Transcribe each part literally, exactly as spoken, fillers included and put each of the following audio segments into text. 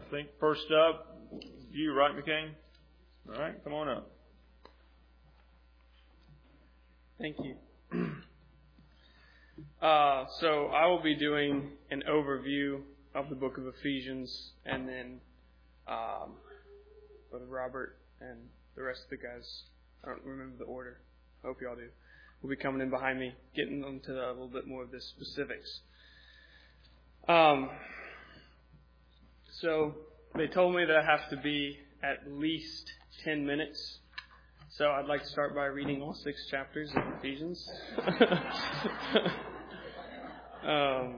I think first up, you, right, McCain? All right, come on up. Thank you. Uh, so I will be doing an overview of the book of Ephesians, and then um, Brother Robert and the rest of the guys, I don't remember the order, I hope y'all do, will be coming in behind me, getting into a little bit more of the specifics. Um, so they told me that I have to be at least ten minutes. So I'd like to start by reading all six chapters of Ephesians. um,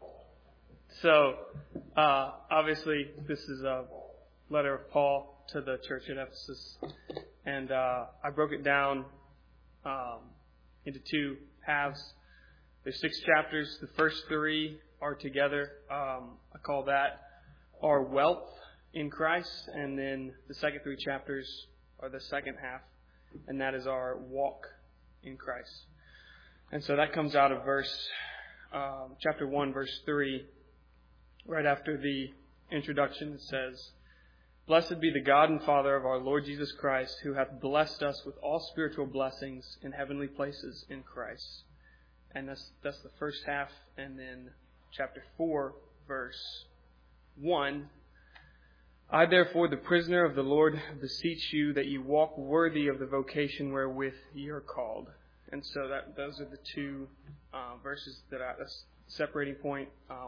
so, uh, obviously, this is a letter of Paul to the church at Ephesus. And uh, I broke it down um, into two halves. There's six chapters. The first three are together. Um, I call that our wealth in Christ. And then the second three chapters are the second half. And that is our walk in Christ. And so that comes out of verse, um, chapter one, verse three. Right after the introduction, it says, "Blessed be the God and Father of our Lord Jesus Christ, who hath blessed us with all spiritual blessings in heavenly places in Christ." And that's that's the first half. And then chapter four, verse one. "I therefore, the prisoner of the Lord, beseech you that you walk worthy of the vocation wherewith ye are called." And so that those are the two uh, verses that I, that's separating point um,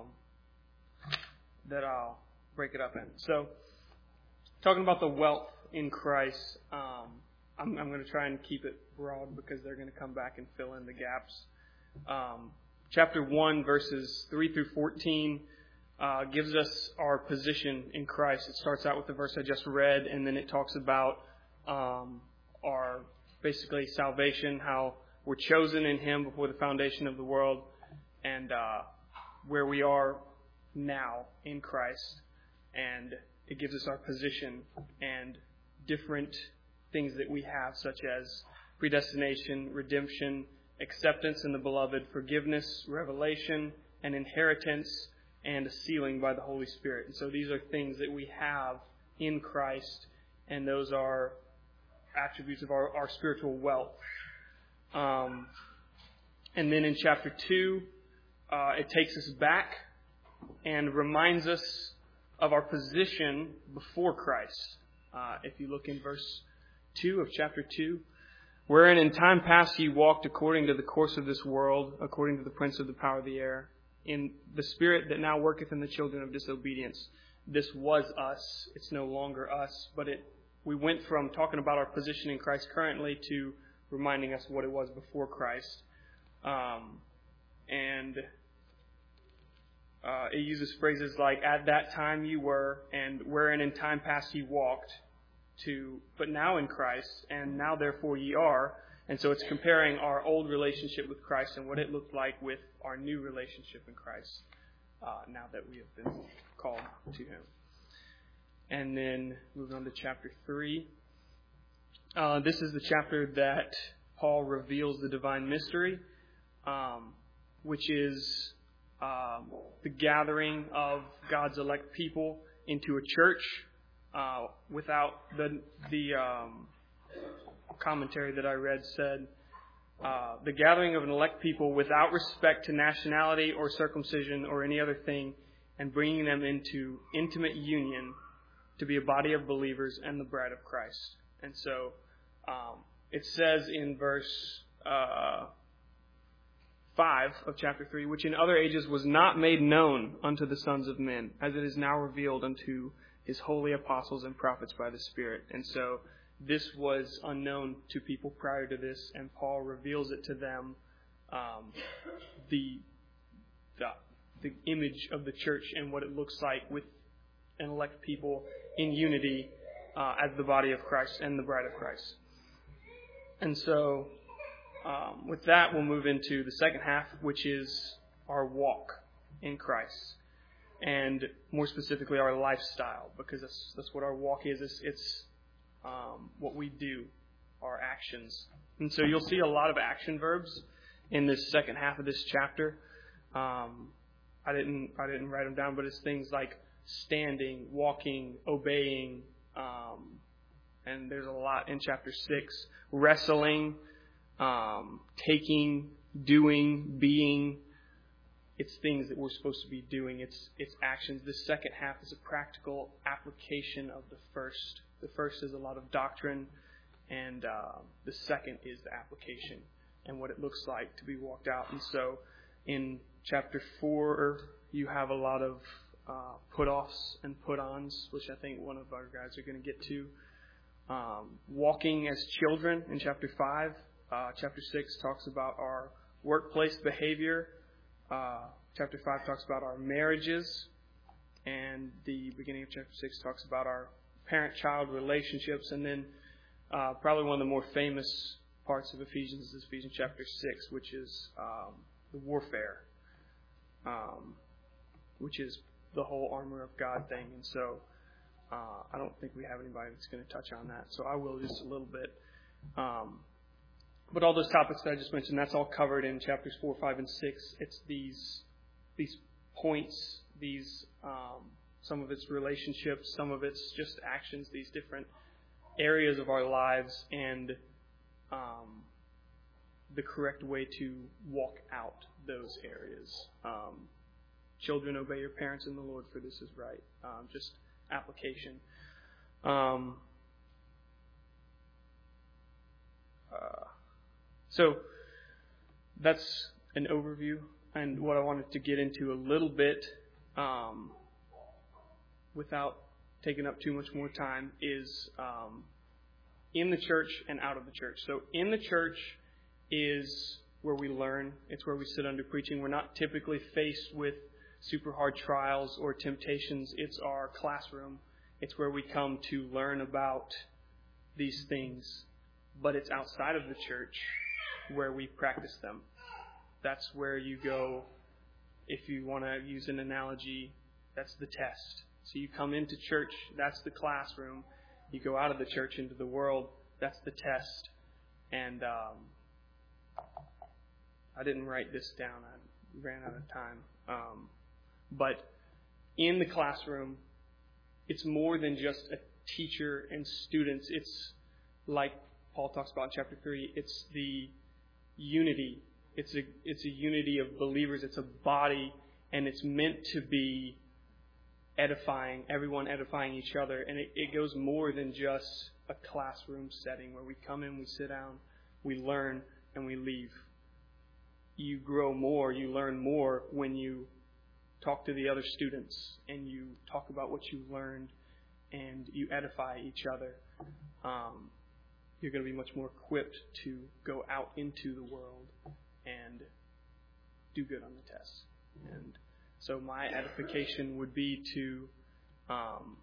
that I'll break it up in. So, talking about the wealth in Christ, um, I'm, I'm going to try and keep it broad because they're going to come back and fill in the gaps. Um, chapter one, verses three through fourteen. Uh, gives us our position in Christ. It starts out with the verse I just read, and then it talks about um, our basically salvation, how we're chosen in Him before the foundation of the world, and uh, where we are now in Christ. And it gives us our position and different things that we have, such as predestination, redemption, acceptance in the beloved, forgiveness, revelation, and inheritance, and a sealing by the Holy Spirit. And so these are things that we have in Christ, and those are attributes of our, our spiritual wealth. Um, and then in chapter two, uh, it takes us back and reminds us of our position before Christ. Uh, if you look in verse two of chapter two, "Wherein in time past ye walked according to the course of this world, according to the prince of the power of the air, in the spirit that now worketh in the children of disobedience." This was us. It's no longer us. But it we went from talking about our position in Christ currently to reminding us what it was before Christ. Um, and uh, it uses phrases like, "at that time you were," and "wherein in time past ye walked," to "but now in Christ," and "now therefore ye are." And so it's comparing our old relationship with Christ and what it looked like with our new relationship in Christ uh, now that we have been called to Him. And then moving on to chapter three. Uh, this is the chapter that Paul reveals the divine mystery, um, which is um, the gathering of God's elect people into a church uh, without the the um, commentary that I read said, uh, the gathering of an elect people without respect to nationality or circumcision or any other thing, and bringing them into intimate union to be a body of believers and the bride of Christ. And so um, it says in verse uh, five of chapter three, "which in other ages was not made known unto the sons of men, as it is now revealed unto His holy apostles and prophets by the Spirit." And so this was unknown to people prior to this, and Paul reveals it to them, um, the, the the image of the church and what it looks like with an elect people in unity uh, as the body of Christ and the bride of Christ. And so um, with that, we'll move into the second half, which is our walk in Christ, and more specifically our lifestyle, because that's, that's what our walk is. It's, it's Um, what we do, our actions. And so you'll see a lot of action verbs in this second half of this chapter. Um, I didn't I didn't write them down, but it's things like standing, walking, obeying, um, and there's a lot in chapter six. Wrestling, um, taking, doing, being. It's things that we're supposed to be doing. It's it's actions. The second half is a practical application of the first. The first is a lot of doctrine, and uh, the second is the application and what it looks like to be walked out. And so in chapter four, you have a lot of uh, put-offs and put-ons, which I think one of our guys are going to get to. Um, walking as children in chapter five. Uh, chapter six talks about our workplace behavior. Uh, chapter five talks about our marriages. And the beginning of chapter six talks about our parent-child relationships. And then uh, probably one of the more famous parts of Ephesians is Ephesians chapter six, which is um, the warfare, um, which is the whole armor of God thing. And so uh, I don't think we have anybody that's going to touch on that. So I will just a little bit. Um, but all those topics that I just mentioned, that's all covered in chapters four, five, and six. It's these these points, these um, some of it's relationships, some of it's just actions, these different areas of our lives, and um, the correct way to walk out those areas. Um, children, obey your parents in the Lord, for this is right. Um, just application. Um, uh, so that's an overview, and what I wanted to get into a little bit, um, without taking up too much more time, is um, in the church and out of the church. So in the church is where we learn. It's where we sit under preaching. We're not typically faced with super hard trials or temptations. It's our classroom. It's where we come to learn about these things. But it's outside of the church where we practice them. That's where you go, if you want to use an analogy, that's the test. So you come into church, that's the classroom. You go out of the church into the world, that's the test. And um, I didn't write this down. I ran out of time. Um, but in the classroom, it's more than just a teacher and students. It's like Paul talks about in chapter three. It's the unity. It's a it's a unity of believers. It's a body, and it's meant to be edifying, everyone edifying each other. And it, it goes more than just a classroom setting where we come in, we sit down, we learn, and we leave. You grow more, you learn more when you talk to the other students and you talk about what you learned and you edify each other. Um, you're going to be much more equipped to go out into the world and do good on the tests. And so my edification would be to um,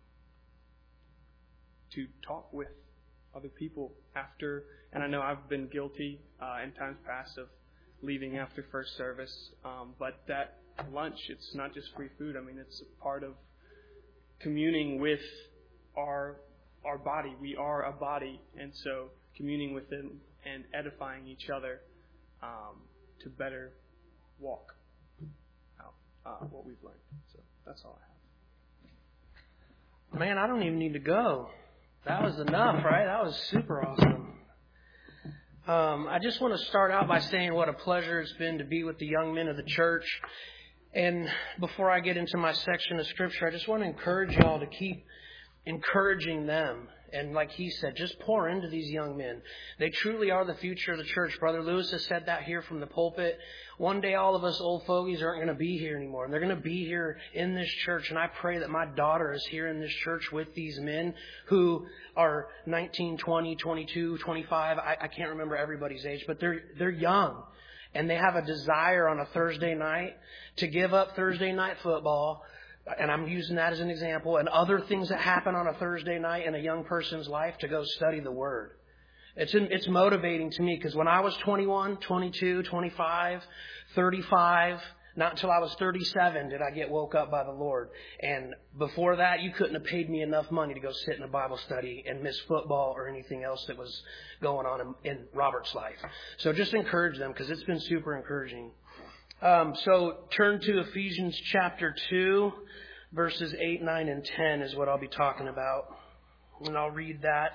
to talk with other people after, and I know I've been guilty uh, in times past of leaving after first service, um, but that lunch, it's not just free food. I mean, it's a part of communing with our our body. We are a body, and so communing with it and edifying each other um, to better walk out uh, what we've learned. So that's all I have. Man, I don't even need to go. That was enough, right? That was super awesome. Um, I just want to start out by saying what a pleasure it's been to be with the young men of the church. And before I get into my section of Scripture, I just want to encourage y'all to keep encouraging them. And like he said, just pour into these young men. They truly are the future of the church. Brother Lewis has said that here from the pulpit. One day all of us old fogies aren't going to be here anymore. And they're going to be here in this church. And I pray that my daughter is here in this church with these men who are nineteen, twenty, twenty-two, twenty-five. I, I can't remember everybody's age, but they're they're young. And they have a desire on a Thursday night to give up Thursday night football. And I'm using that as an example. And other things that happen on a Thursday night in a young person's life to go study the Word. It's it's motivating to me because when I was twenty-one, twenty-two, twenty-five, thirty-five, not until I was thirty-seven did I get woke up by the Lord. And before that, you couldn't have paid me enough money to go sit in a Bible study and miss football or anything else that was going on in, in Robert's life. So just encourage them because it's been super encouraging. Um, so turn to Ephesians chapter two, verses eight, nine, and ten is what I'll be talking about. And I'll read that.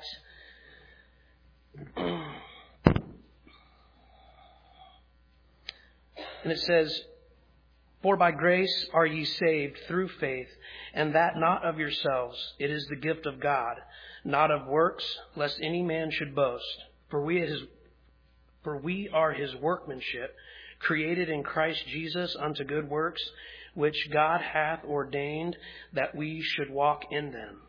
And it says, "For by grace are ye saved through faith, and that not of yourselves. It is the gift of God, not of works, lest any man should boast. For we his, for we are his workmanship, created in Christ Jesus unto good works, which God hath ordained that we should walk in them."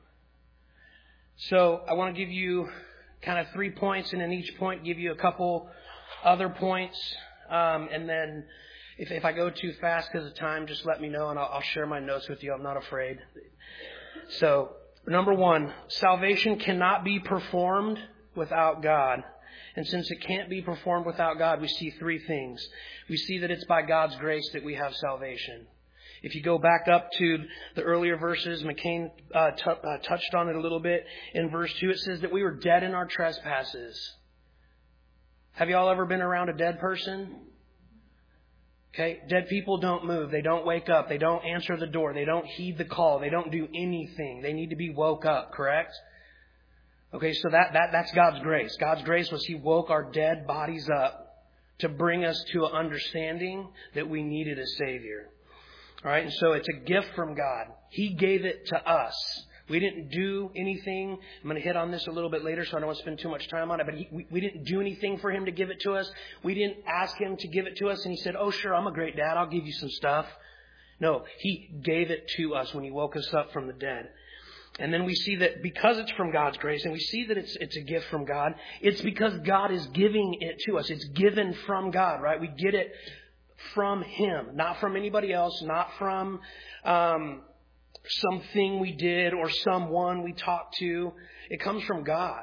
So I want to give you kind of three points, and in each point give you a couple other points. Um, and then if, if I go too fast because of time, just let me know and I'll, I'll share my notes with you. I'm not afraid. So number one, salvation cannot be performed without God. And since it can't be performed without God, we see three things. We see that it's by God's grace that we have salvation. If you go back up to the earlier verses, McCain uh, t- uh, touched on it a little bit. In verse two, it says that we were dead in our trespasses. Have you all ever been around a dead person? Okay, dead people don't move. They don't wake up. They don't answer the door. They don't heed the call. They don't do anything. They need to be woke up, correct? Okay, so that, that that's God's grace. God's grace was He woke our dead bodies up to bring us to an understanding that we needed a Savior. All right, and so it's a gift from God. He gave it to us. We didn't do anything. I'm going to hit on this a little bit later, so I don't want to spend too much time on it. But he, we, we didn't do anything for Him to give it to us. We didn't ask Him to give it to us, and He said, "Oh, sure, I'm a great dad. I'll give you some stuff." No, He gave it to us when He woke us up from the dead. And then we see that because it's from God's grace, and we see that it's it's a gift from God, it's because God is giving it to us. It's given from God, right? We get it from Him, not from anybody else, not from um, something we did or someone we talked to. It comes from God.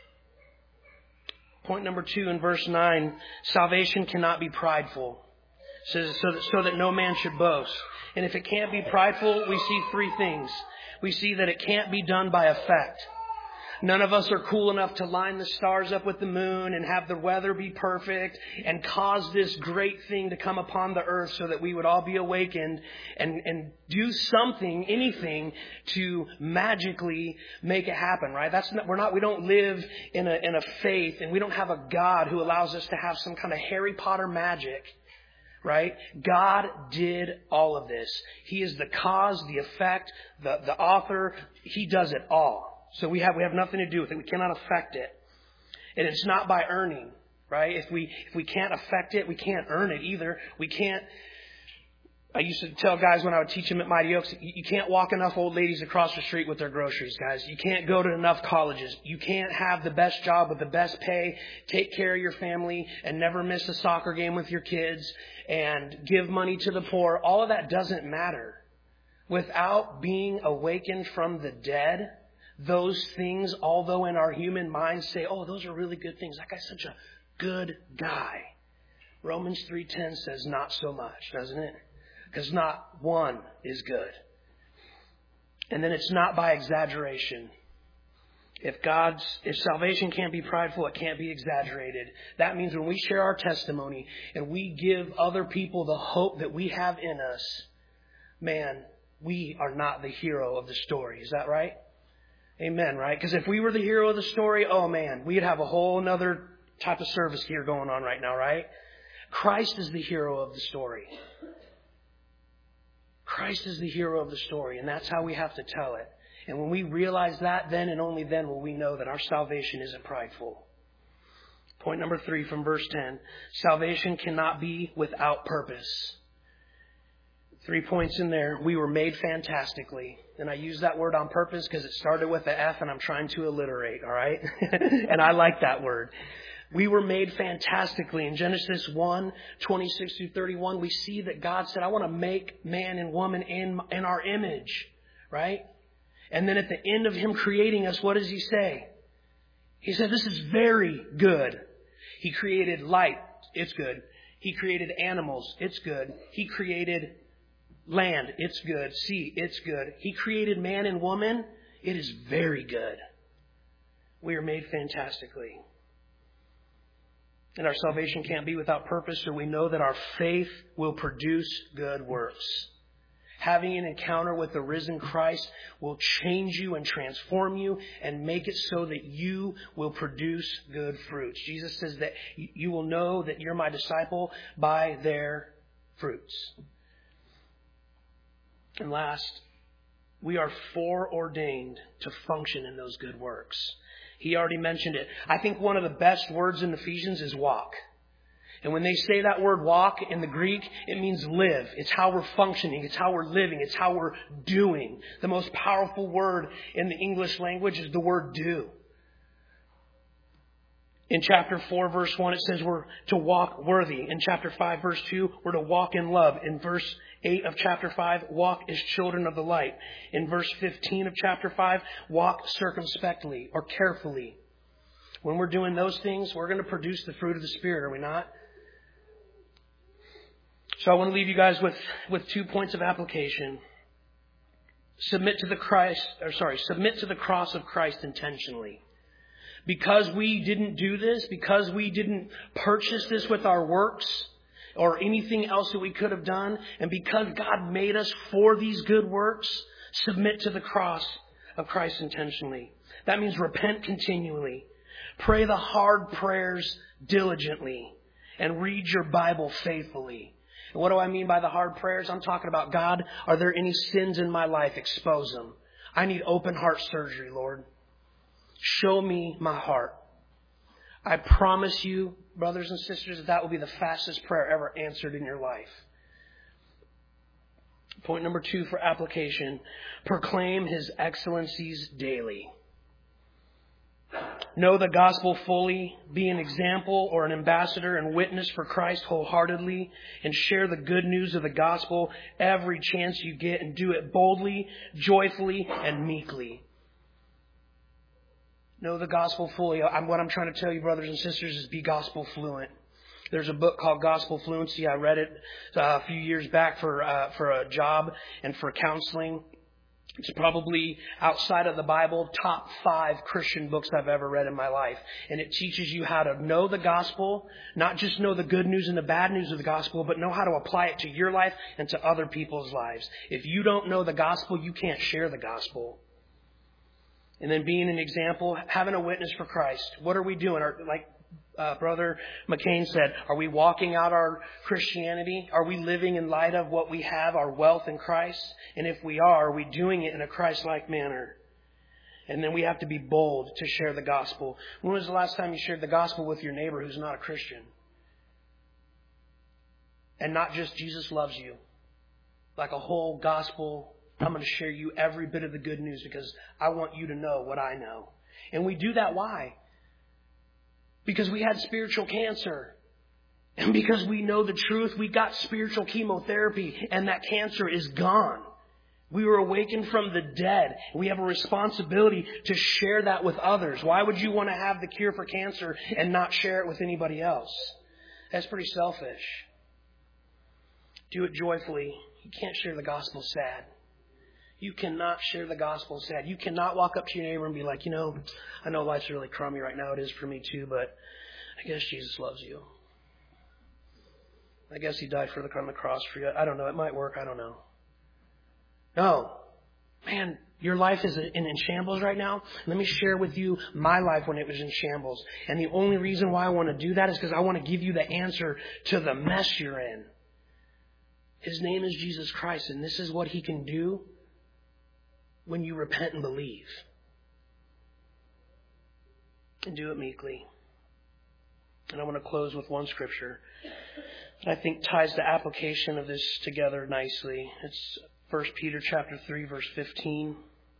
Point number two in verse nine, salvation cannot be prideful. It says so that, so that no man should boast. And if it can't be prideful, we see three things. We see that it can't be done by effect. None of us are cool enough to line the stars up with the moon and have the weather be perfect and cause this great thing to come upon the earth so that we would all be awakened and, and do something, anything to magically make it happen, right? That's not, we're not, we don't live in a, in a faith, and we don't have a God who allows us to have some kind of Harry Potter magic. Right? God did all of this. He is the cause, the effect, the, the author. He does it all. So we have we have nothing to do with it. We cannot affect it. And it's not by earning, right? If we if we can't affect it, we can't earn it either. We can't. I used to tell guys when I would teach them at Mighty Oaks, you can't walk enough old ladies across the street with their groceries, guys. You can't go to enough colleges. You can't have the best job with the best pay, take care of your family, and never miss a soccer game with your kids, and give money to the poor. All of that doesn't matter. Without being awakened from the dead, those things, although in our human minds say, oh, those are really good things. That guy's such a good guy. Romans three ten says not so much, doesn't it? Because not one is good. And then it's not by exaggeration. If God's, if salvation can't be prideful, it can't be exaggerated. That means when we share our testimony and we give other people the hope that we have in us, man, we are not the hero of the story. Is that right? Amen, right? Because if we were the hero of the story, oh man, we'd have a whole nother type of service here going on right now, right? Christ is the hero of the story. Christ is the hero of the story, and that's how we have to tell it. And when we realize that, then and only then will we know that our salvation isn't prideful. Point number three from verse ten. Salvation cannot be without purpose. Three points in there. We were made fantastically. And I use that word on purpose because it started with the F and I'm trying to alliterate, all right? And I like that word. We were made fantastically. In Genesis one, twenty-six through thirty-one, we see that God said, I want to make man and woman in, in our image, right? And then at the end of Him creating us, what does He say? He said, this is very good. He created light. It's good. He created animals. It's good. He created land. It's good. Sea. It's good. He created man and woman. It is very good. We are made fantastically. And our salvation can't be without purpose, so we know that our faith will produce good works. Having an encounter with the risen Christ will change you and transform you and make it so that you will produce good fruits. Jesus says that you will know that you're my disciple by their fruits. And last, we are foreordained to function in those good works. He already mentioned it. I think one of the best words in Ephesians is walk. And when they say that word walk in the Greek, it means live. It's how we're functioning. It's how we're living. It's how we're doing. The most powerful word in the English language is the word do. In chapter four, verse one, it says we're to walk worthy. In chapter five, verse two, we're to walk in love. In verse eight of chapter five, walk as children of the light. In verse fifteen of chapter five, walk circumspectly or carefully. When we're doing those things, we're going to produce the fruit of the Spirit, are we not? So I want to leave you guys with, with two points of application. Submit to the Christ, or sorry, submit to the cross of Christ intentionally. Because we didn't do this, because we didn't purchase this with our works or anything else that we could have done, and because God made us for these good works, submit to the cross of Christ intentionally. That means repent continually. Pray the hard prayers diligently and read your Bible faithfully. And what do I mean by the hard prayers? I'm talking about, God, are there any sins in my life? Expose them. I need open heart surgery, Lord. Show me my heart. I promise you, brothers and sisters, that that will be the fastest prayer ever answered in your life. Point number two for application. Proclaim His excellencies daily. Know the gospel fully, be an example or an ambassador and witness for Christ wholeheartedly, and share the good news of the gospel every chance you get, and do it boldly, joyfully, and meekly. Know the gospel fully. I'm, what I'm trying to tell you, brothers and sisters, is be gospel fluent. There's a book called Gospel Fluency. I read it uh, a few years back for uh, for a job and for counseling. It's probably, outside of the Bible, top five Christian books I've ever read in my life. And it teaches you how to know the gospel, not just know the good news and the bad news of the gospel, but know how to apply it to your life and to other people's lives. If you don't know the gospel, you can't share the gospel. And then being an example, having a witness for Christ. What are we doing? Are, like uh, Brother McCain said, are we walking out our Christianity? Are we living in light of what we have, our wealth in Christ? And if we are, are we doing it in a Christ-like manner? And then we have to be bold to share the gospel. When was the last time you shared the gospel with your neighbor who's not a Christian? And not just Jesus loves you. Like a whole gospel, I'm going to share you every bit of the good news because I want you to know what I know. And we do that why? Because we had spiritual cancer. And because we know the truth, we got spiritual chemotherapy and that cancer is gone. We were awakened from the dead. We have a responsibility to share that with others. Why would you want to have the cure for cancer and not share it with anybody else? That's pretty selfish. Do it joyfully. You can't share the gospel sad. You cannot share the gospel sad. You cannot walk up to your neighbor and be like, you know, I know life's really crummy right now. It is for me too, but I guess Jesus loves you. I guess He died for the, on the cross for you. I don't know. It might work. I don't know. No. Man, your life is in, in shambles right now. Let me share with you my life when it was in shambles. And the only reason why I want to do that is because I want to give you the answer to the mess you're in. His name is Jesus Christ, and this is what He can do when you repent and believe. And do it meekly. And I want to close with one scripture that I think ties the application of this together nicely. It's First Peter chapter three, verse fifteen.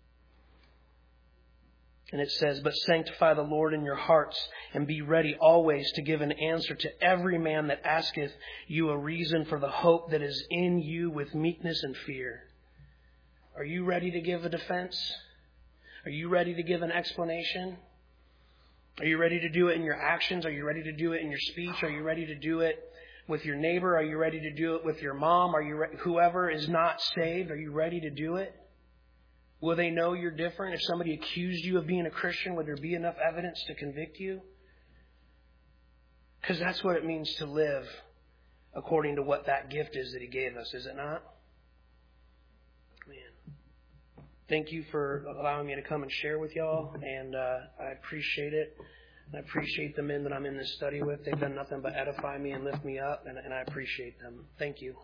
And it says, but sanctify the Lord in your hearts, and be ready always to give an answer to every man that asketh you a reason for the hope that is in you with meekness and fear. Are you ready to give a defense? Are you ready to give an explanation? Are you ready to do it in your actions? Are you ready to do it in your speech? Are you ready to do it with your neighbor? Are you ready to do it with your mom? Are you re- whoever is not saved? Are you ready to do it? Will they know you're different? If somebody accused you of being a Christian, would there be enough evidence to convict you? Because that's what it means to live according to what that gift is that He gave us, is it not? Man. Thank you for allowing me to come and share with y'all, and uh, I appreciate it. I appreciate the men that I'm in this study with. They've done nothing but edify me and lift me up, and, and I appreciate them. Thank you.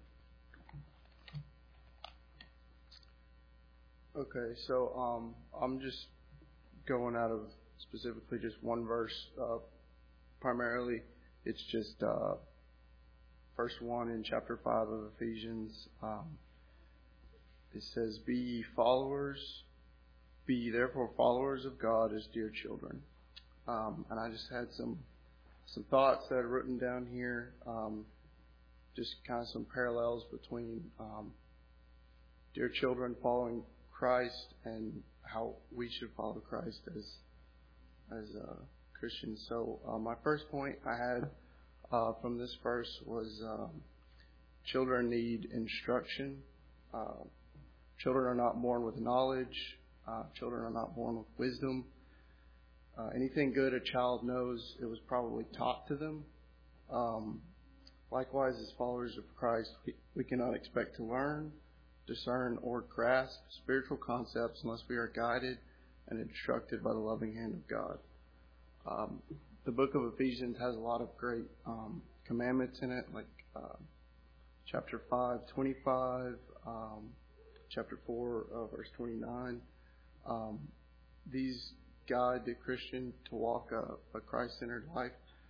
Okay, so um, I'm just going out of specifically just one verse. Uh, primarily, it's just uh, verse one in chapter five of Ephesians. Um, it says, "Be ye followers, be ye therefore followers of God as dear children." Um, and I just had some some thoughts that I'd written down here, um, just kind of some parallels between um, dear children following Christ and how we should follow Christ as as uh, Christians. So uh, my first point I had uh, from this verse was um, children need instruction. Uh, children are not born with knowledge. Uh, children are not born with wisdom. Uh, anything good a child knows, it was probably taught to them. Um, likewise, as followers of Christ, we, we cannot expect to learn, discern, or grasp spiritual concepts unless we are guided and instructed by the loving hand of God. Um, the book of Ephesians has a lot of great um, commandments in it, like uh, chapter five, twenty-five, um, chapter four, uh, verse twenty-nine. Um, these guide the Christian to walk a, a Christ-centered life.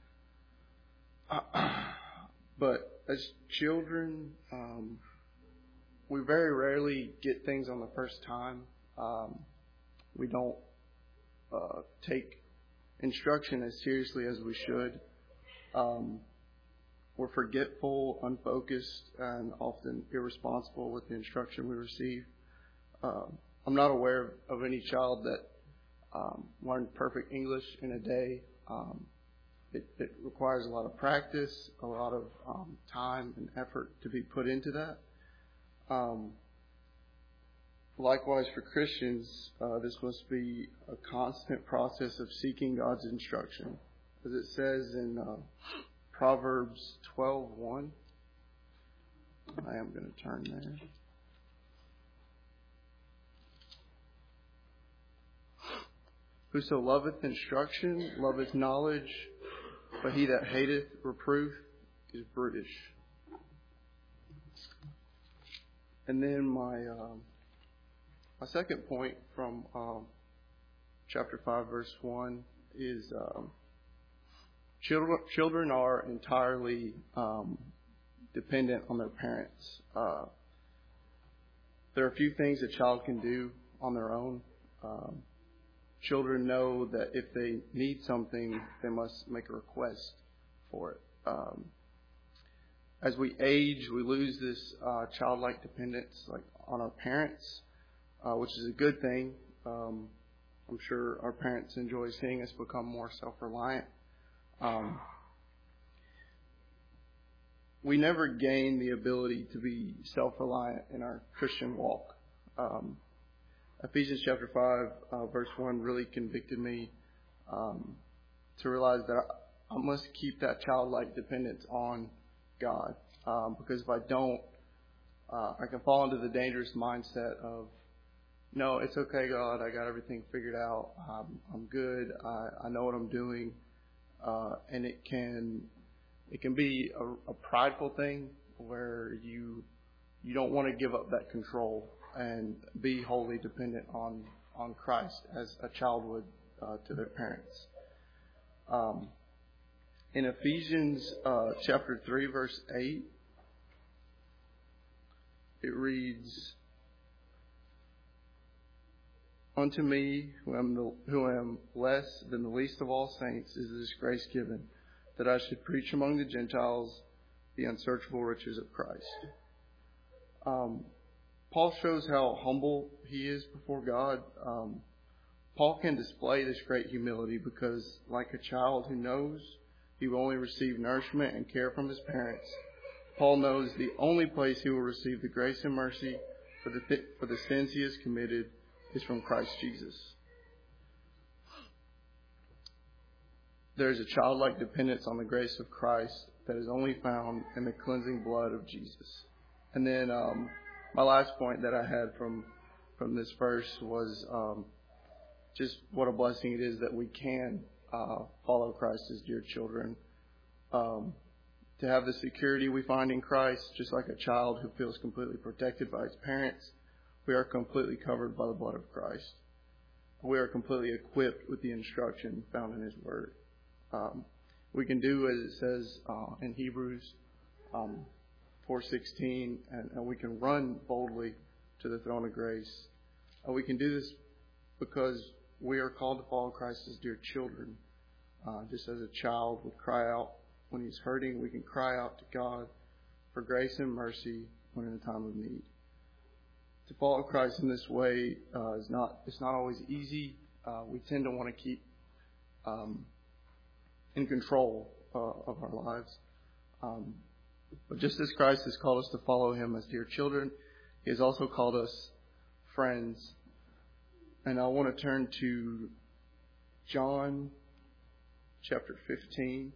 Uh, but as children, um, we very rarely get things on the first time. Um, we don't uh, take instruction as seriously as we should. Um, we're forgetful, unfocused, and often irresponsible with the instruction we receive. Um, I'm not aware of any child that Um, learn perfect English in a day. Um, it, it requires a lot of practice, a lot of um, time and effort to be put into that. Um, likewise, for Christians, uh, this must be a constant process of seeking God's instruction. As it says in uh, Proverbs twelve one. I am going to turn there. Whoso loveth instruction, loveth knowledge, but he that hateth reproof is brutish. And then my um, my second point from um, chapter five, verse one is um, children children are entirely um, dependent on their parents. Uh, there are a few things a child can do on their own. Um, Children know that if they need something, they must make a request for it. Um, as we age, we lose this uh, childlike dependence, like on our parents, uh, which is a good thing. Um, I'm sure our parents enjoy seeing us become more self-reliant. Um, we never gain the ability to be self-reliant in our Christian walk. Um, Ephesians chapter five, uh, verse one really convicted me um, to realize that I, I must keep that childlike dependence on God. Um, because if I don't, uh, I can fall into the dangerous mindset of, no, it's okay, God, I got everything figured out. Um, I'm good. I, I know what I'm doing. Uh, and it can it can be a, a prideful thing where you you don't want to give up that control and be wholly dependent on, on Christ as a child would uh, to their parents. Um, in Ephesians uh, chapter three, verse eight, it reads, "Unto me, who am, the, who am less than the least of all saints, is this grace given, that I should preach among the Gentiles the unsearchable riches of Christ." Um, Paul shows how humble he is before God. Um, Paul can display this great humility because, like a child who knows he will only receive nourishment and care from his parents, Paul knows the only place he will receive the grace and mercy for the th- for the sins he has committed is from Christ Jesus. there is a childlike dependence on the grace of Christ that is only found in the cleansing blood of Jesus. And then um, my last point that I had from from this verse was um, just what a blessing it is that we can uh, follow Christ as dear children. Um, to have the security we find in Christ, just like a child who feels completely protected by his parents, we are completely covered by the blood of Christ. We are completely equipped with the instruction found in His Word. Um, we can do as it says uh, in Hebrews um, four sixteen, and, and we can run boldly to the throne of grace. Uh, we can do this because we are called to follow Christ as dear children. Uh, just as a child would cry out when he's hurting, we can cry out to God for grace and mercy when in a time of need. To follow Christ in this way uh, is not it's not always easy. Uh, we tend to want to keep um, in control uh, of our lives. Um, but just as Christ has called us to follow Him as dear children, He has also called us friends. And I want to turn to John chapter fifteen.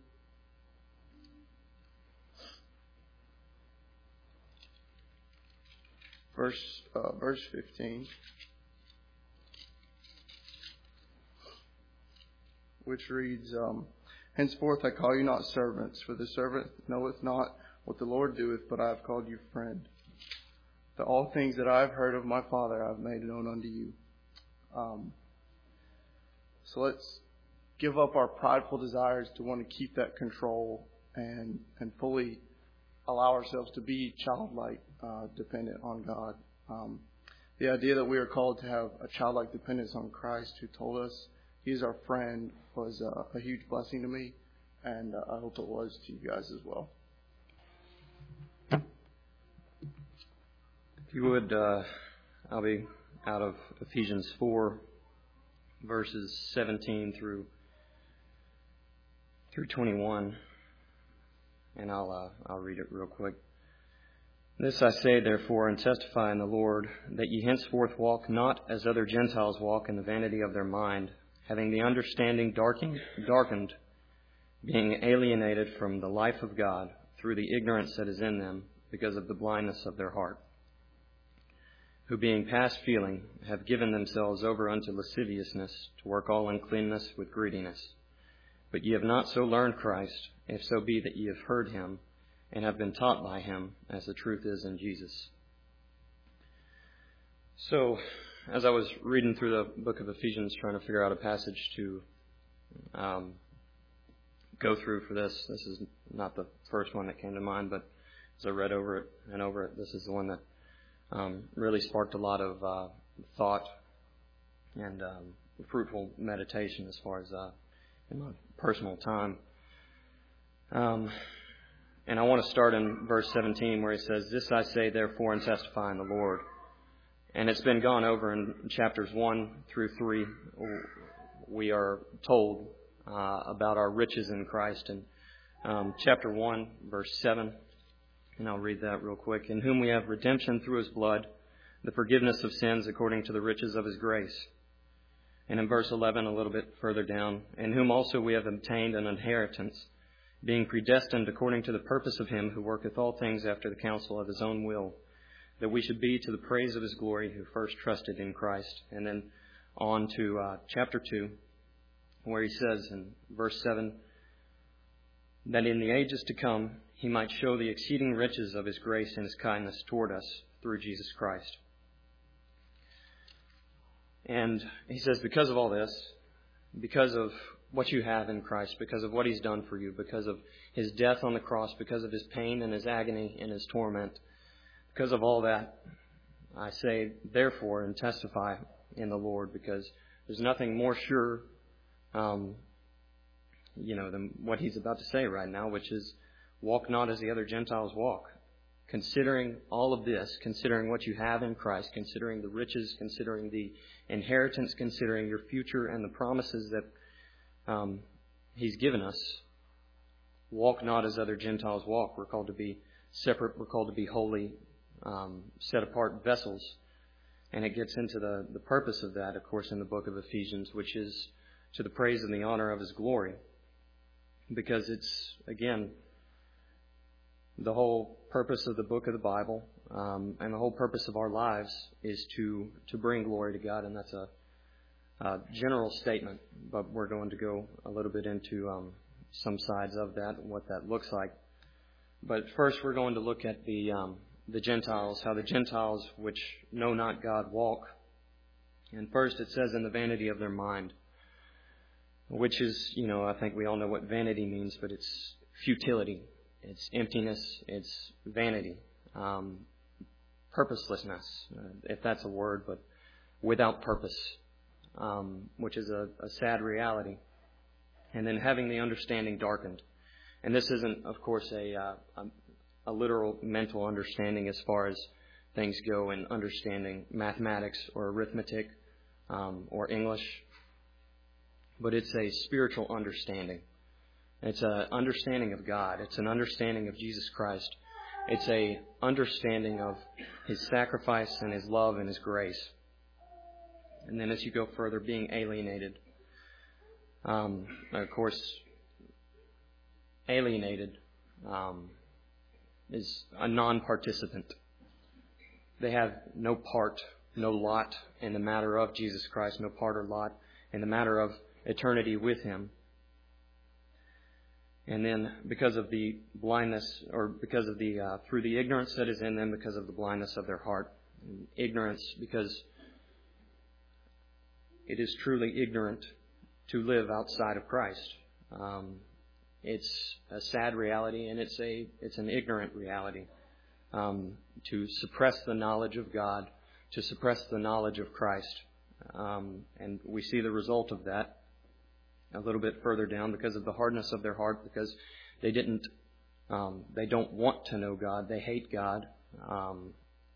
Verse, uh, verse fifteen, which reads, um, Henceforth I call you not servants, for the servant knoweth not what the Lord doeth, but I have called you friend. That all things that I have heard of my Father I have made known unto you. Um, so let's give up our prideful desires to want to keep that control and and fully allow ourselves to be childlike, uh, dependent on God. Um, the idea that we are called to have a childlike dependence on Christ, who told us He is our friend, was uh, a huge blessing to me, and uh, I hope it was to you guys as well. If you would, uh, I'll be out of Ephesians four, verses seventeen through through twenty-one. And I'll uh, I'll read it real quick. This I say, therefore, and testify in the Lord, that ye henceforth walk not as other Gentiles walk in the vanity of their mind, having the understanding darkened, darkened, being alienated from the life of God through the ignorance that is in them, because of the blindness of their heart, who being past feeling have given themselves over unto lasciviousness, to work all uncleanness with greediness. But ye have not so learned Christ, if so be that ye have heard Him, and have been taught by Him, as the truth is in Jesus. So, as I was reading through the book of Ephesians, trying to figure out a passage to um, go through for this, this is not the first one that came to mind, but as I read over it and over it, this is the one that um, really sparked a lot of uh, thought and um, fruitful meditation as far as uh, in my personal time. Um, and I want to start in verse seventeen, where he says, This I say, therefore, and testify in the Lord. And it's been gone over in chapters one through three. We are told uh, about our riches in Christ. In um, chapter one, verse seven, and I'll read that real quick. In whom we have redemption through His blood, the forgiveness of sins according to the riches of His grace. And in verse eleven, a little bit further down, in whom also we have obtained an inheritance, being predestined according to the purpose of Him who worketh all things after the counsel of His own will, that we should be to the praise of His glory who first trusted in Christ. And then on to uh, chapter two, where he says in verse seven, that in the ages to come He might show the exceeding riches of His grace and His kindness toward us through Jesus Christ. And he says, because of all this, because of what you have in Christ, because of what He's done for you, because of His death on the cross, because of His pain and His agony and His torment, because of all that, I say, therefore, and testify in the Lord, because there's nothing more sure, um, you know, than what he's about to say right now, which is, walk not as the other Gentiles walk. Considering all of this, considering what you have in Christ, considering the riches, considering the inheritance, considering your future and the promises that um, He's given us, walk not as other Gentiles walk. We're called to be separate. We're called to be holy, um, set apart vessels. And it gets into the, the purpose of that, of course, in the book of Ephesians, which is to the praise and the honor of His glory. because it's, again, the whole purpose of the book of the Bible um, and the whole purpose of our lives is to, to bring glory to God, and that's a, a general statement, but we're going to go a little bit into um, some sides of that and what that looks like. But first we're going to look at the um, the Gentiles, how the Gentiles which know not God walk. And first it says in the vanity of their mind, which is, you know, I think we all know what vanity means, but it's futility, it's emptiness, it's vanity, um, purposelessness, uh, if that's a word, but without purpose, um, which is a, a sad reality. And then having the understanding darkened. And this isn't, of course, a, uh, a a literal mental understanding as far as things go in understanding mathematics or arithmetic um, or English, but it's a spiritual understanding. It's an understanding of God. It's an understanding of Jesus Christ. It's a understanding of His sacrifice and His love and His grace. And then as you go further, being alienated. Um, of course, alienated um, is a non-participant. They have no part, no lot in the matter of Jesus Christ, no part or lot in the matter of eternity with Him. And then because of the blindness, or because of the, uh, through the ignorance that is in them, because of the blindness of their heart. Ignorance because it is truly ignorant to live outside of Christ. Um, It's a sad reality, and it's a it's an ignorant reality. Um, to suppress the knowledge of God, to suppress the knowledge of Christ, um, and we see the result of that a little bit further down because of the hardness of their heart, because they didn't, um, they don't want to know God, they hate God. Um,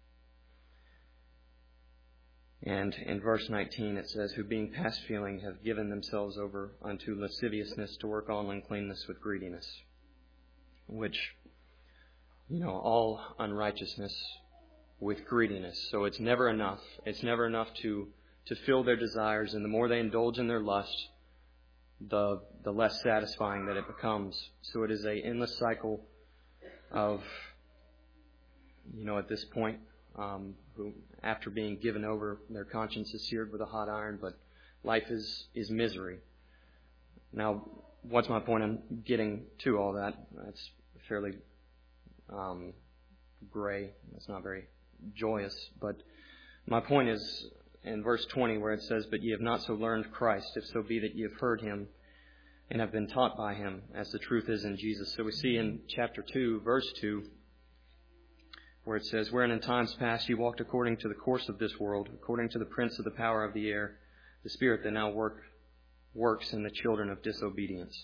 And in verse nineteen it says, who being past feeling have given themselves over unto lasciviousness to work all uncleanness with greediness. Which, you know, all unrighteousness with greediness. So it's never enough. It's never enough to, to fill their desires. And the more they indulge in their lust, the the less satisfying that it becomes. So it is a endless cycle of, you know, at this point, Um, who, after being given over, their conscience is seared with a hot iron, but life is, is misery. Now, what's my point in getting to all that? That's fairly um, gray. That's not very joyous. But my point is in verse twenty where it says, but ye have not so learned Christ, if so be that ye have heard Him and have been taught by Him, as the truth is in Jesus. So we see in chapter two, verse two, where it says, wherein in times past ye walked according to the course of this world, according to the prince of the power of the air, the spirit that now work, works in the children of disobedience.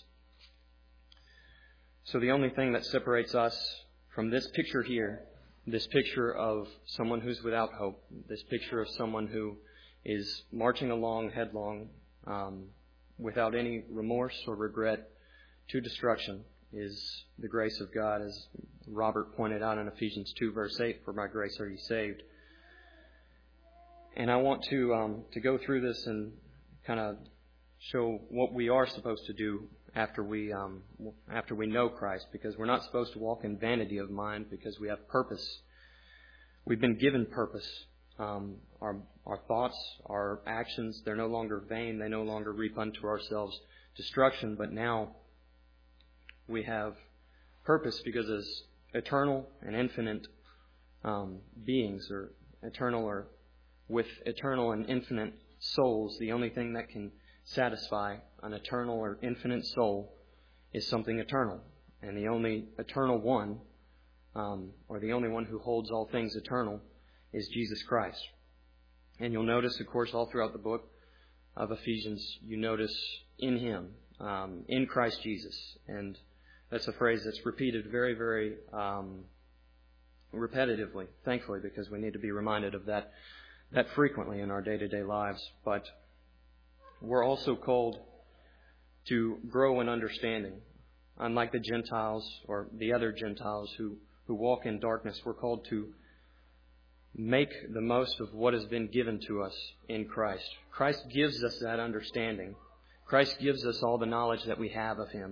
So the only thing that separates us from this picture here, this picture of someone who's without hope, this picture of someone who is marching along headlong um, without any remorse or regret to destruction, is the grace of God, as Robert pointed out in Ephesians two, verse eight, for by grace are ye saved. And I want to um, to go through this and kind of show what we are supposed to do after we um, after we know Christ, because we're not supposed to walk in vanity of mind, because we have purpose. We've been given purpose. Um, our our thoughts, our actions, they're no longer vain. They no longer reap unto ourselves destruction, but now we have purpose, because as eternal and infinite um, beings, or eternal or with eternal and infinite souls, the only thing that can satisfy an eternal or infinite soul is something eternal. And the only eternal one, um, or the only one who holds all things eternal, is Jesus Christ. And you'll notice, of course, all throughout the book of Ephesians, you notice in Him, um, in Christ Jesus. And that's a phrase that's repeated very, very um, repetitively, thankfully, because we need to be reminded of that that frequently in our day-to-day lives. But we're also called to grow in understanding. Unlike the Gentiles or the other Gentiles who, who walk in darkness, we're called to make the most of what has been given to us in Christ. Christ gives us that understanding. Christ gives us all the knowledge that we have of Him.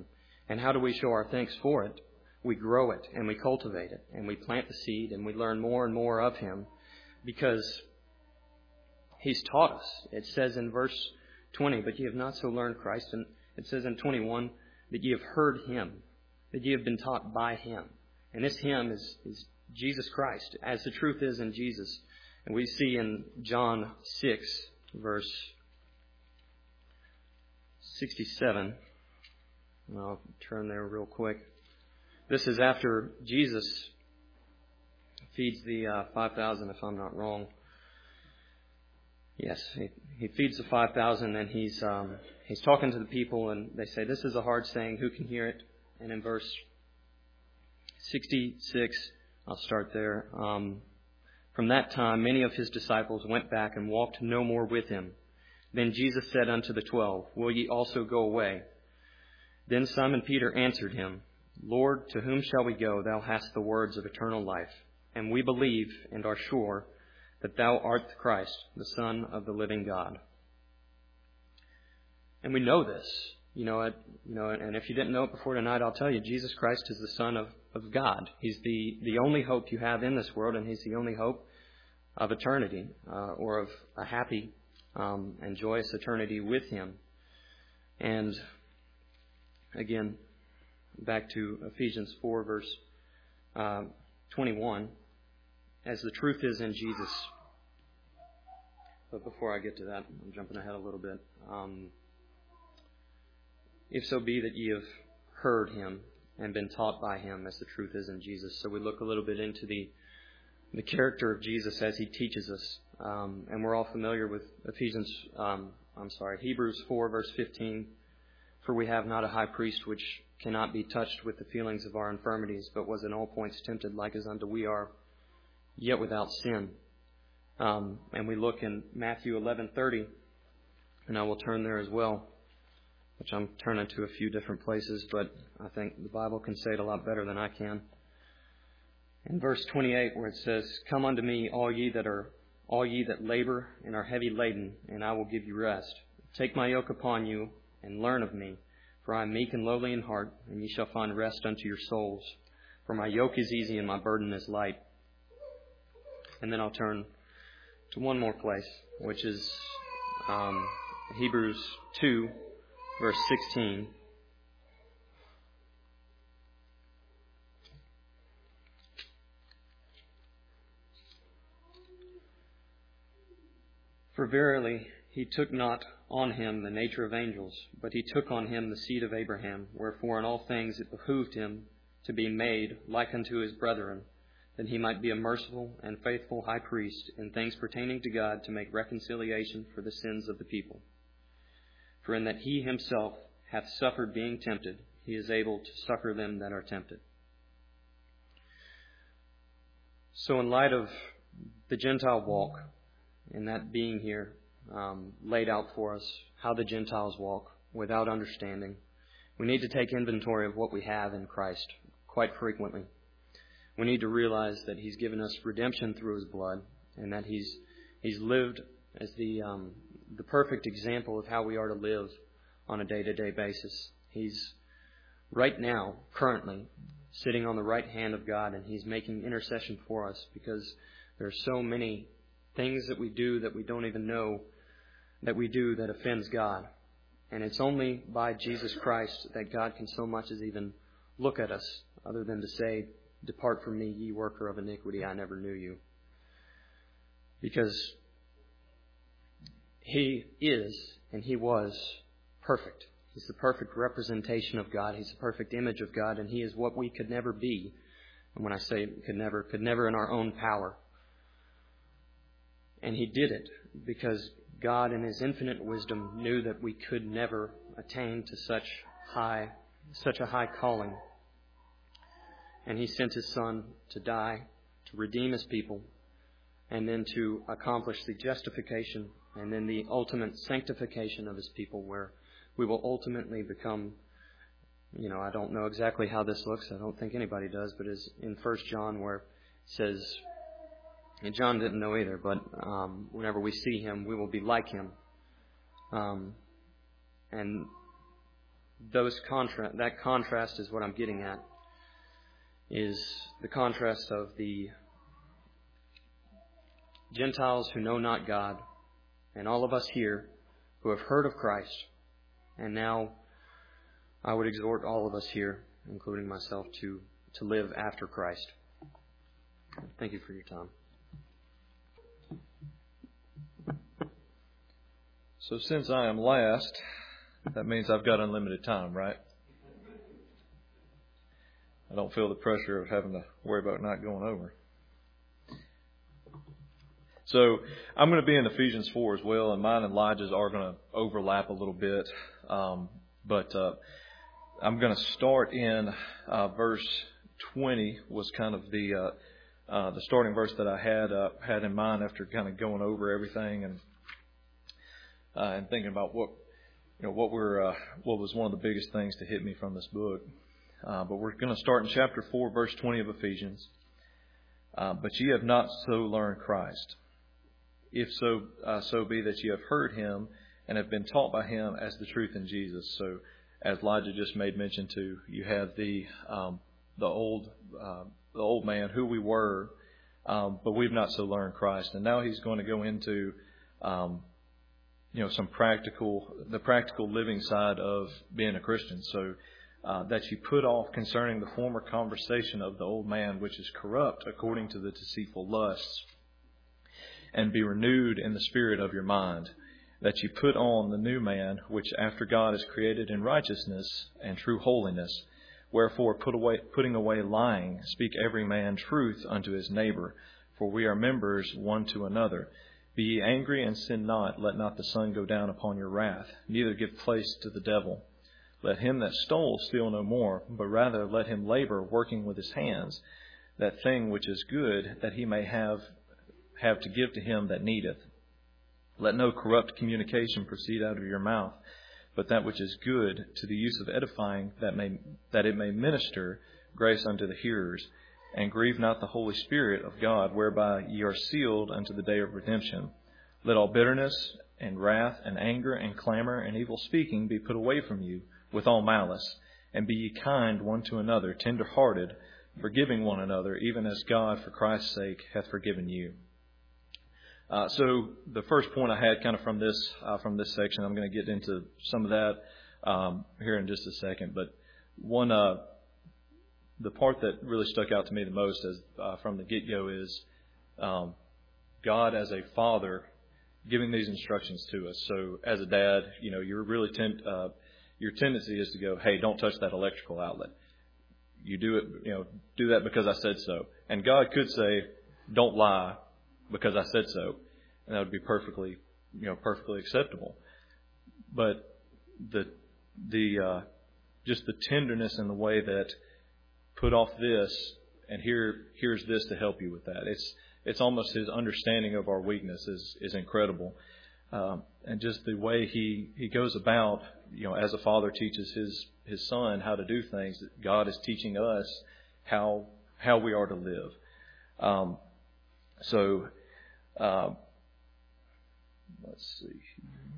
And how do we show our thanks for it? We grow it and we cultivate it and we plant the seed and we learn more and more of Him because He's taught us. It says in verse twenty, but ye have not so learned Christ. And it says in twenty-one that ye have heard Him, that ye have been taught by Him. And this Him is, is Jesus Christ, as the truth is in Jesus. And we see in John six, verse sixty-seven. I'll turn there real quick. This is after Jesus feeds the uh, five thousand, if I'm not wrong. Yes, he, he feeds the five thousand, and he's um, he's talking to the people, and they say, "This is a hard saying. Who can hear it?" And in verse sixty-six, I'll start there. Um, From that time, many of His disciples went back and walked no more with Him. Then Jesus said unto the twelve, Will ye also go away? Then Simon Peter answered Him, Lord, to whom shall we go? Thou hast the words of eternal life. And we believe and are sure that Thou art the Christ, the Son of the living God. And we know this. You know, it, you know, and if you didn't know it before tonight, I'll tell you, Jesus Christ is the Son of, of God. He's the, the only hope you have in this world, and He's the only hope of eternity, uh, or of a happy um, and joyous eternity with Him. And again, back to Ephesians four, verse uh, twenty-one, as the truth is in Jesus. But before I get to that, I'm jumping ahead a little bit. Um, If so be that ye have heard Him and been taught by Him, as the truth is in Jesus. So we look a little bit into the the character of Jesus as He teaches us. Um, and we're all familiar with Ephesians, um, I'm sorry, Hebrews four, verse fifteen. For we have not a high priest which cannot be touched with the feelings of our infirmities, but was in all points tempted like as unto we are, yet without sin. Um, and we look in Matthew eleven thirty, and I will turn there as well, which I'm turning to a few different places, but I think the Bible can say it a lot better than I can. In verse twenty-eight, where it says, Come unto me, all ye that are all ye that labor and are heavy laden, and I will give you rest. Take my yoke upon you, and learn of me, for I am meek and lowly in heart, and ye shall find rest unto your souls. For my yoke is easy and my burden is light. And then I'll turn to one more place, which is um, Hebrews two, verse sixteen. For verily He took not on Him the nature of angels, but He took on Him the seed of Abraham. Wherefore in all things it behooved Him to be made like unto His brethren, that He might be a merciful and faithful high priest in things pertaining to God, to make reconciliation for the sins of the people. For in that He Himself hath suffered being tempted, He is able to succor them that are tempted. So in light of the Gentile walk, and that being here um, laid out for us, how the Gentiles walk without understanding, we need to take inventory of what we have in Christ quite frequently. We need to realize that He's given us redemption through His blood, and that He's He's lived as the um, the perfect example of how we are to live on a day-to-day basis. He's right now, currently, sitting on the right hand of God, and He's making intercession for us, because there are so many things that we do that we don't even know that we do that offends God. And it's only by Jesus Christ that God can so much as even look at us, other than to say, Depart from me, ye worker of iniquity, I never knew you. Because He is, and He was, perfect. He's the perfect representation of God. He's the perfect image of God, and He is what we could never be. And when I say could never, could never in our own power. And He did it because God in His infinite wisdom knew that we could never attain to such high, such a high calling. And He sent His Son to die, to redeem His people, and then to accomplish the justification and then the ultimate sanctification of His people, where we will ultimately become, you know, I don't know exactly how this looks. I don't think anybody does, but as in First John, where it says, and John didn't know either, but um, whenever we see Him, we will be like Him. Um, and those contra- that contrast is what I'm getting at, is the contrast of the Gentiles who know not God and all of us here who have heard of Christ. And now I would exhort all of us here, including myself, to, to live after Christ. Thank you for your time. So since I am last, that means I've got unlimited time, right? I don't feel the pressure of having to worry about not going over. So I'm going to be in Ephesians four as well, and mine and Elijah's are going to overlap a little bit. Um, but uh, I'm going to start in uh, verse twenty was kind of the uh, uh, the starting verse that I had uh, had in mind after kind of going over everything and uh, and thinking about what you know what we're uh, what was one of the biggest things to hit me from this book. Uh, but we're going to start in chapter four, verse twenty of Ephesians. Uh, but ye have not so learned Christ. If so, uh, so be that ye have heard him and have been taught by him as the truth in Jesus. So, as Elijah just made mention to, you have the um, the old uh, the old man who we were, um, but we've not so learned Christ. And now he's going to go into um, you know some practical the practical living side of being a Christian. So uh, that you put off concerning the former conversation of the old man, which is corrupt according to the deceitful lusts, and be renewed in the spirit of your mind, that you put on the new man, which after God is created in righteousness and true holiness. Wherefore, put away, putting away lying, speak every man truth unto his neighbor, for we are members one to another. Be ye angry and sin not, let not the sun go down upon your wrath, neither give place to the devil. Let him that stole steal no more, but rather let him labor, working with his hands, that thing which is good, that he may have have to give to him that needeth. Let no corrupt communication proceed out of your mouth, but that which is good, to the use of edifying, that may that it may minister grace unto the hearers. And grieve not the Holy Spirit of God, whereby ye are sealed unto the day of redemption. Let all bitterness and wrath and anger and clamor and evil speaking be put away from you, with all malice. And be ye kind one to another, tender-hearted, forgiving one another, even as God for Christ's sake hath forgiven you. Uh, so the first point I had kind of from this uh, from this section, I'm going to get into some of that um, here in just a second. But one, uh, the part that really stuck out to me the most as uh, from the get-go is um, God as a father giving these instructions to us. So as a dad, you know, you're really tend, uh, your tendency is to go, hey, don't touch that electrical outlet. You do it, you know, do that because I said so. And God could say, don't lie because I said so, and that would be perfectly, you know, perfectly acceptable. But the the uh, just the tenderness in the way that put off this, and here here's this to help you with that. It's it's almost his understanding of our weakness is is incredible, um, and just the way he he goes about, you know, as a father teaches his his son how to do things, that God is teaching us how how we are to live. Um, so. Uh, let's see.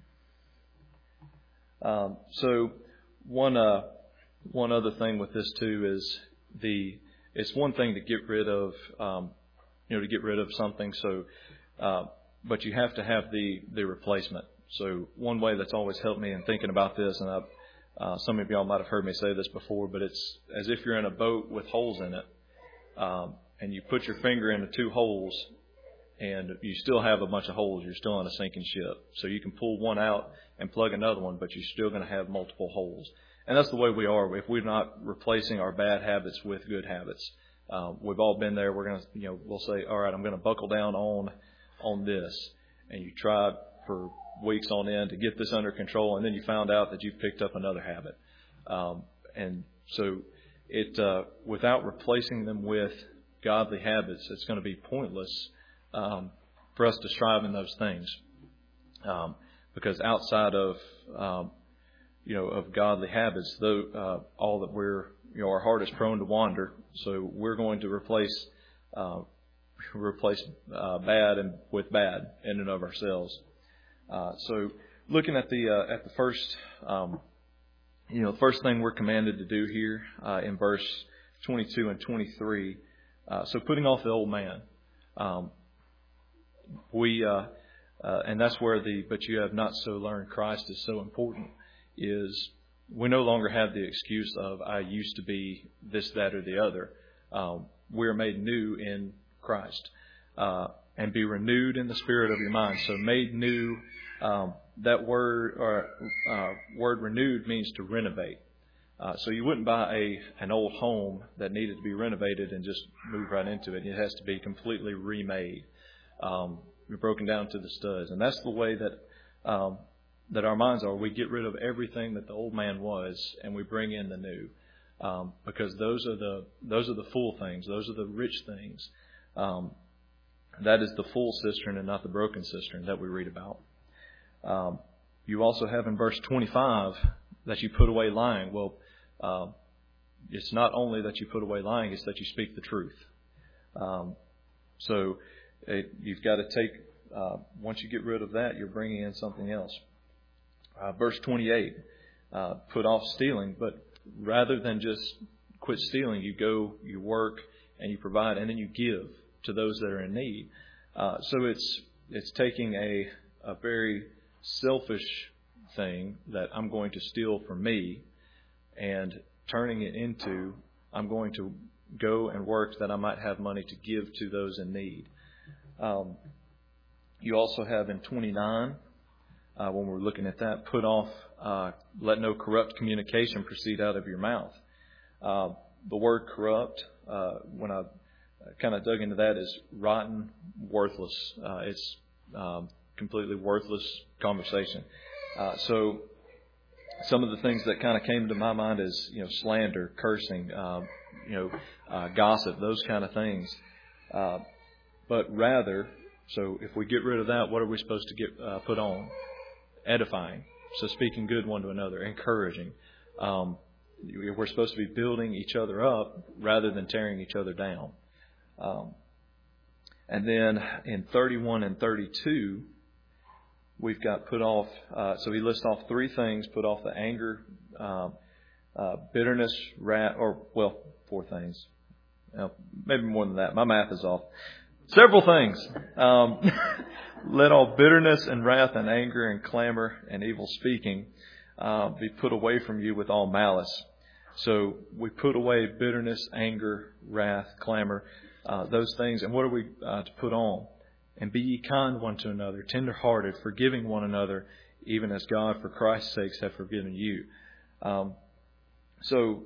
Um, so one uh, one other thing with this too is the it's one thing to get rid of um, you know to get rid of something. So, uh, but you have to have the the replacement. So one way that's always helped me in thinking about this, and I've, uh, some of y'all might have heard me say this before, but it's as if you're in a boat with holes in it, um, and you put your finger into two holes. And you still have a bunch of holes. You're still on a sinking ship. So you can pull one out and plug another one, but you're still going to have multiple holes. And that's the way we are. If we're not replacing our bad habits with good habits, uh, we've all been there. We're going to, you know, we'll say, all right, I'm going to buckle down on on this. And you tried for weeks on end to get this under control, and then you found out that you've picked up another habit. Um, and so it uh, without replacing them with godly habits, it's going to be pointless Um, for us to strive in those things, um, because outside of um, you know of godly habits, though uh, all that we're you know our heart is prone to wander. So we're going to replace uh, replace uh, bad and with bad in and of ourselves. Uh, so looking at the uh, at the first um, you know, the first thing we're commanded to do here uh, in verse twenty-two and twenty-three, uh, so putting off the old man. Um, we, uh, uh, and that's where the, but you have not so learned Christ is so important, is we no longer have the excuse of, I used to be this, that, or the other. Um, we're made new in Christ. Uh, and be renewed in the spirit of your mind. So made new, um, that word, or uh, word renewed means to renovate. Uh, so you wouldn't buy a an old home that needed to be renovated and just move right into it. It has to be completely remade. Um, broken down to the studs. And that's the way that um, that our minds are. We get rid of everything that the old man was, and we bring in the new, um, because those are the those are the full things. Those are the rich things. Um, that is the full cistern and not the broken cistern that we read about. Um, you also have in verse twenty-five that you put away lying. Well, uh, it's not only that you put away lying; it's that you speak the truth. Um, so it, you've got to take. Uh, once you get rid of that, you're bringing in something else. Uh, verse twenty-eight, uh, put off stealing, but rather than just quit stealing, you go, you work, and you provide, and then you give to those that are in need. Uh, so it's it's taking a a very selfish thing that I'm going to steal from me, and turning it into I'm going to go and work that I might have money to give to those in need. Um, you also have in twenty-nine. Uh, when we're looking at that, put off, uh, let no corrupt communication proceed out of your mouth. Uh, the word corrupt, uh, when I kind of dug into that, is rotten, worthless. Uh, it's um, completely worthless conversation. Uh, so some of the things that kind of came to my mind is, you know, slander, cursing, uh, you know, uh, gossip, those kind of things. Uh, but rather, so if we get rid of that, what are we supposed to get uh, put on? Edifying, so speaking good one to another, encouraging. Um, we're supposed to be building each other up rather than tearing each other down. Um, and then in thirty-one and thirty-two, we've got put off. Uh, so he lists off three things: put off the anger, uh, uh, bitterness, wrath, or well, four things. Uh, maybe more than that. My math is off. Several things. Um, let all bitterness and wrath and anger and clamor and evil speaking uh, be put away from you with all malice. So we put away bitterness, anger, wrath, clamor, uh, those things. And what are we uh, to put on? And be ye kind one to another, tender-hearted, forgiving one another, even as God for Christ's sakes have forgiven you. Um, so,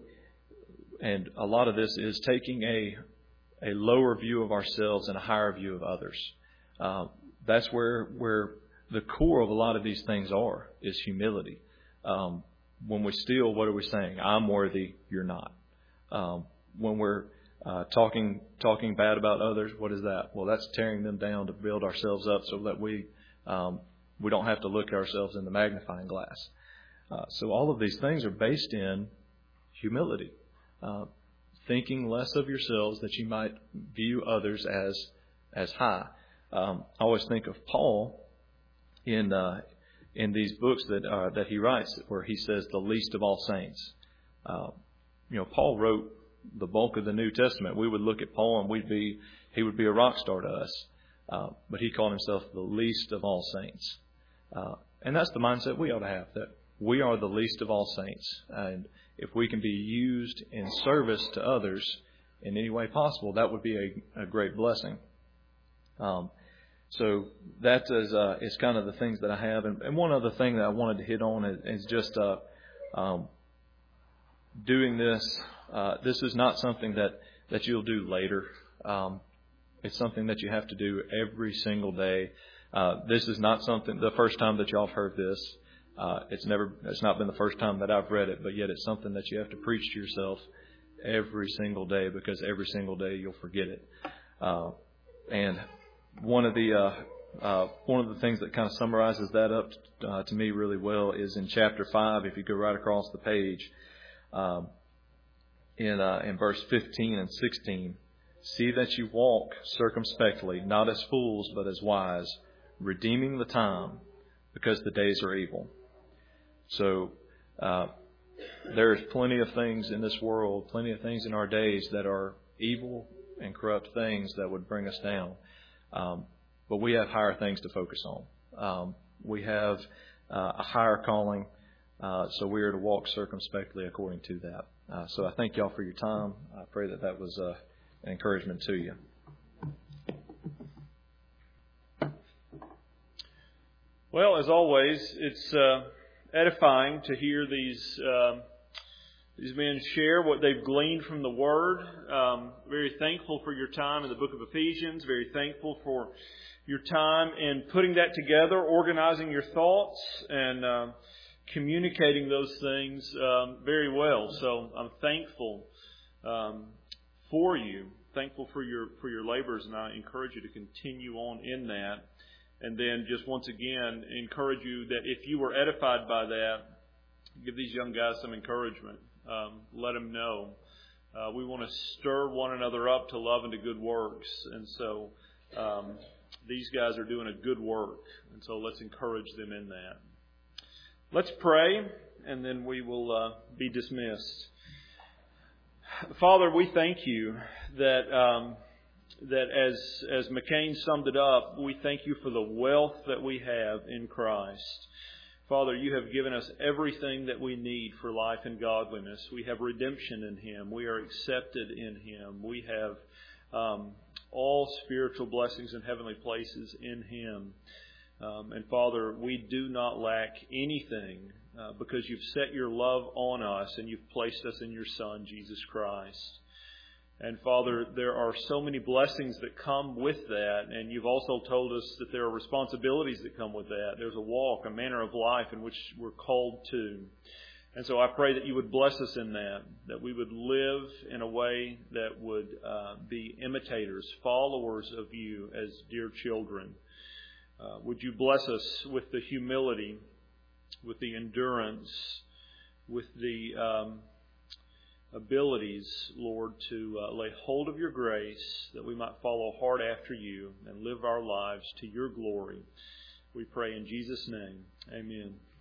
and a lot of this is taking a a lower view of ourselves and a higher view of others. Uh, that's where where the core of a lot of these things are, is humility. Um, when we steal, what are we saying? I'm worthy, you're not. Um, when we're uh, talking talking bad about others, what is that? Well, that's tearing them down to build ourselves up so that we um, we don't have to look at ourselves in the magnifying glass. Uh, so all of these things are based in humility. Uh, thinking less of yourselves that you might view others as as high. Um, I always think of Paul in uh, in these books that uh, that he writes, where he says the least of all saints. Uh, you know, Paul wrote the bulk of the New Testament. We would look at Paul and we'd be he would be a rock star to us, uh, but he called himself the least of all saints, uh, and that's the mindset we ought to have, that we are the least of all saints. And if we can be used in service to others in any way possible, that would be a, a great blessing. Um, so that is uh, is kind of the things that I have. And, and one other thing that I wanted to hit on is, is just uh, um, doing this. Uh, this is not something that, that you'll do later. Um, it's something that you have to do every single day. Uh, this is not something, the first time that y'all have heard this. Uh, it's never, it's not been the first time that I've read it, but yet it's something that you have to preach to yourself every single day, because every single day you'll forget it. Uh, and one of the, uh, uh, one of the things that kind of summarizes that up uh, to me really well is in chapter five. If you go right across the page, um, in, uh, in verse fifteen and sixteen, see that you walk circumspectly, not as fools, but as wise, redeeming the time, because the days are evil. So, uh, there's plenty of things in this world, plenty of things in our days that are evil and corrupt things that would bring us down. Um, but we have higher things to focus on. Um, we have uh, a higher calling, uh, so we are to walk circumspectly according to that. Uh, so I thank y'all for your time. I pray that that was uh, an encouragement to you. Well, as always, it's uh, edifying to hear these uh, these men share what they've gleaned from the Word. Um, very thankful for your time in the book of Ephesians. Very thankful for your time in putting that together, organizing your thoughts, and uh, communicating those things um, very well. So I'm thankful um, for you, thankful for your for your labors, and I encourage you to continue on in that. And then just once again, encourage you that if you were edified by that, give these young guys some encouragement. Um, let them know. Uh, we want to stir one another up to love and to good works. And so um, these guys are doing a good work. And so let's encourage them in that. Let's pray, and then we will uh, be dismissed. Father, we thank you that... Um, that as as McCain summed it up, we thank you for the wealth that we have in Christ. Father, you have given us everything that we need for life and godliness. We have redemption in Him. We are accepted in Him. We have um, all spiritual blessings in heavenly places in Him. Um, and Father, we do not lack anything uh, because you've set your love on us and you've placed us in your Son, Jesus Christ. And Father, there are so many blessings that come with that, and you've also told us that there are responsibilities that come with that. There's a walk, a manner of life in which we're called to. And so I pray that you would bless us in that, that we would live in a way that would uh, be imitators, followers of you as dear children. Uh, would you bless us with the humility, with the endurance, with the... Um, abilities, Lord, to uh, lay hold of your grace that we might follow hard after you and live our lives to your glory. We pray in Jesus' name. Amen.